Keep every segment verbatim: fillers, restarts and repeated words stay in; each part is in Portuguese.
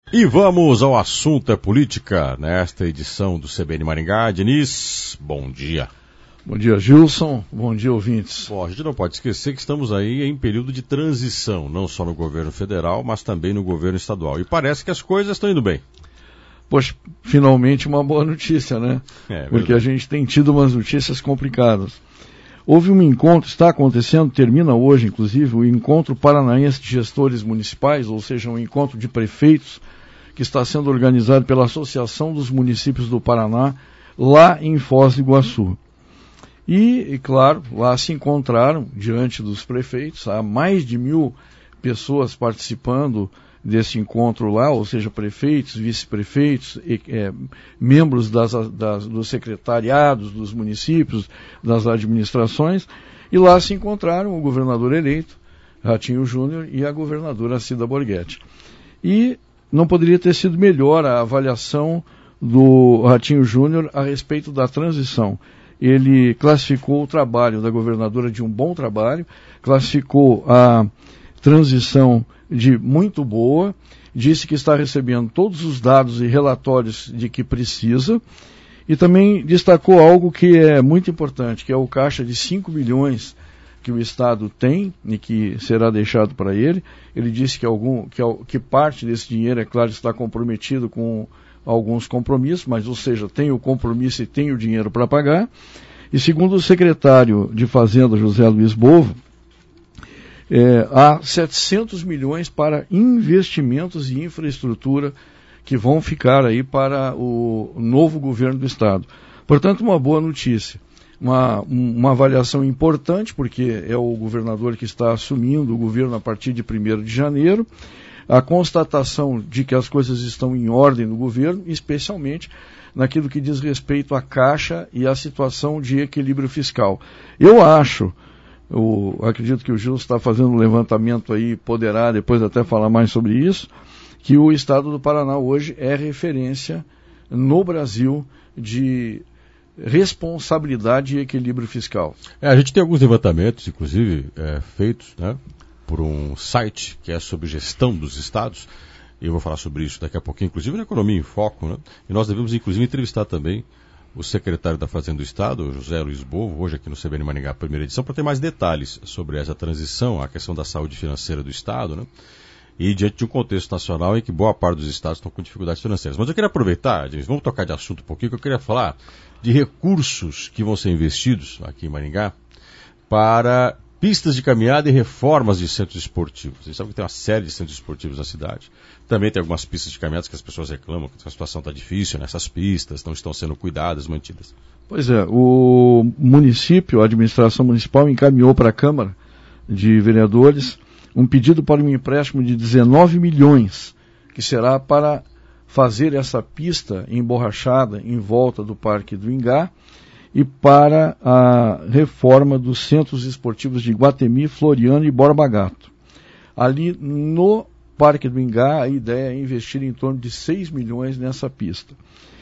E vamos ao assunto é política, nesta edição do C B N Maringá. Diniz, bom dia. Bom dia, Gilson. Bom dia, ouvintes. Bom, a gente não pode esquecer que estamos aí em período de transição, não só no governo federal, mas também no governo estadual. E parece que as coisas estão indo bem. Poxa, finalmente uma boa notícia, né? É, Porque a gente tem tido umas notícias complicadas. Houve um encontro, está acontecendo, termina hoje, inclusive, o Encontro Paranaense de Gestores Municipais, ou seja, um encontro de prefeitos, que está sendo organizado pela Associação dos Municípios do Paraná, lá em Foz do Iguaçu. E, e, claro, lá se encontraram, diante dos prefeitos, há mais de mil pessoas participando desse encontro lá, ou seja, prefeitos, vice-prefeitos, e, é, membros das, das, dos secretariados dos municípios, das administrações, e lá se encontraram o governador eleito, Ratinho Júnior, e a governadora Cida Borghetti. E não poderia ter sido melhor a avaliação do Ratinho Júnior a respeito da transição. Ele classificou o trabalho da governadora de um bom trabalho, classificou a transição de muito boa, disse que está recebendo todos os dados e relatórios de que precisa, e também destacou algo que é muito importante, que é o caixa de cinco milhões que o Estado tem e que será deixado para ele. Ele disse que, algum, que, que parte desse dinheiro, é claro, está comprometido com alguns compromissos, mas, ou seja, tem o compromisso e tem o dinheiro para pagar. E segundo o secretário de Fazenda, José Luiz Bovo, é, há setecentos milhões para investimentos em infraestrutura que vão ficar aí para o novo governo do Estado. Portanto, uma boa notícia. Uma, uma avaliação importante, porque é o governador que está assumindo o governo a partir de primeiro de janeiro, a constatação de que as coisas estão em ordem no governo, especialmente naquilo que diz respeito à Caixa e à situação de equilíbrio fiscal. Eu acho, eu acredito que o Gil está fazendo um levantamento aí, poderá depois até falar mais sobre isso, que o Estado do Paraná hoje é referência no Brasil de responsabilidade e equilíbrio fiscal. É, a gente tem alguns levantamentos, inclusive, é, feitos, né, por um site que é sobre gestão dos estados, e eu vou falar sobre isso daqui a pouquinho, inclusive na Economia em Foco, né, e nós devemos, inclusive, entrevistar também o secretário da Fazenda do Estado, José Luiz Bovo, hoje aqui no C B N Maringá, primeira edição, para ter mais detalhes sobre essa transição, a questão da saúde financeira do Estado, né, e diante de um contexto nacional em que boa parte dos estados estão com dificuldades financeiras. Mas eu queria aproveitar, James, vamos tocar de assunto um pouquinho, que eu queria falar de recursos que vão ser investidos aqui em Maringá para pistas de caminhada e reformas de centros esportivos. Vocês sabem que tem uma série de centros esportivos na cidade. Também tem algumas pistas de caminhadas que as pessoas reclamam que a situação está difícil nessas pistas, não estão sendo cuidadas, mantidas. Pois é, o município, a administração municipal encaminhou para a Câmara de Vereadores um pedido para um empréstimo de dezenove milhões, que será para fazer essa pista emborrachada em volta do Parque do Ingá e para a reforma dos centros esportivos de Iguatemi, Floriano e Borba Gato. Ali no Parque do Ingá, a ideia é investir em torno de seis milhões nessa pista.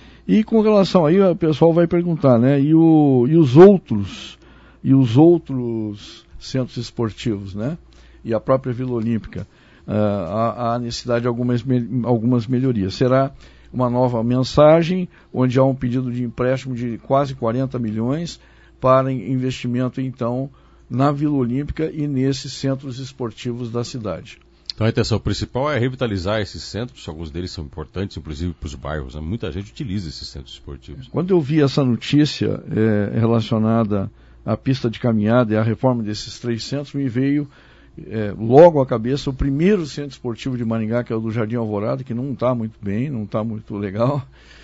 E com relação aí, o pessoal vai perguntar, né, e, o, e os outros, e os outros centros esportivos, né, e a própria Vila Olímpica, uh, há, há necessidade de algumas, algumas melhorias. Será uma nova mensagem, onde há um pedido de empréstimo de quase quarenta milhões para investimento, então, na Vila Olímpica e nesses centros esportivos da cidade. Então a intenção principal é revitalizar esses centros, alguns deles são importantes, inclusive para os bairros, né? Muita gente utiliza esses centros esportivos. Quando eu vi essa notícia é, relacionada à pista de caminhada e à reforma desses três centros, me veio É, logo à cabeça o primeiro centro esportivo de Maringá, que é o do Jardim Alvorada, que não está muito bem, não está muito legal,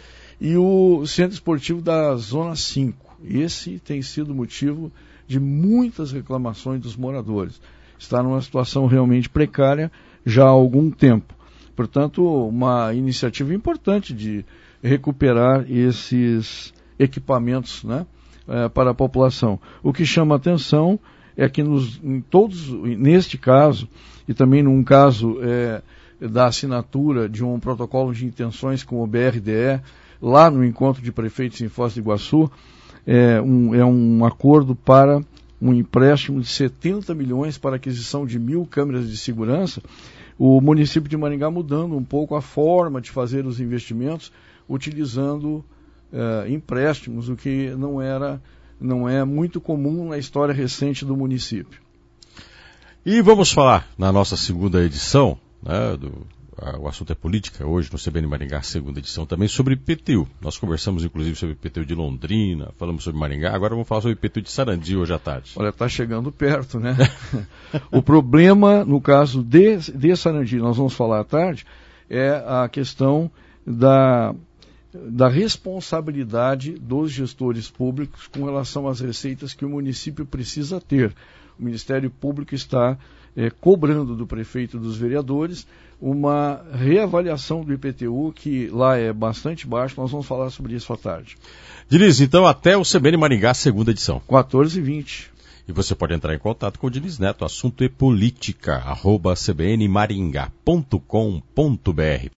e o centro esportivo da Zona cinco. Esse tem sido motivo de muitas reclamações dos moradores. Está numa situação realmente precária já há algum tempo. Portanto, uma iniciativa importante de recuperar esses equipamentos, né, é, para a população. O que chama atenção é que nos, em todos, neste caso, e também num caso é, da assinatura de um protocolo de intenções com o B R D E, lá no encontro de prefeitos em Foz do Iguaçu, é um, é um acordo para um empréstimo de setenta milhões para aquisição de mil câmeras de segurança, o município de Maringá mudando um pouco a forma de fazer os investimentos, utilizando uh, empréstimos, o que não era, não é muito comum na história recente do município. E vamos falar na nossa segunda edição, né, do, a, o assunto é política, hoje no C B N Maringá, segunda edição, também sobre I P T U. Nós conversamos inclusive sobre I P T U de Londrina, falamos sobre Maringá, agora vamos falar sobre I P T U de Sarandi hoje à tarde. Olha, está chegando perto, né? O problema, no caso de, de Sarandi, nós vamos falar à tarde, é a questão da, da responsabilidade dos gestores públicos com relação às receitas que o município precisa ter. O Ministério Público está é, cobrando do prefeito e dos vereadores uma reavaliação do I P T U, que lá é bastante baixo. Nós vamos falar sobre isso à tarde. Diniz, então até o C B N Maringá, segunda edição. quatorze e vinte. E você pode entrar em contato com o Diniz Neto, assunto é política, arroba c b n maringá ponto com ponto b r.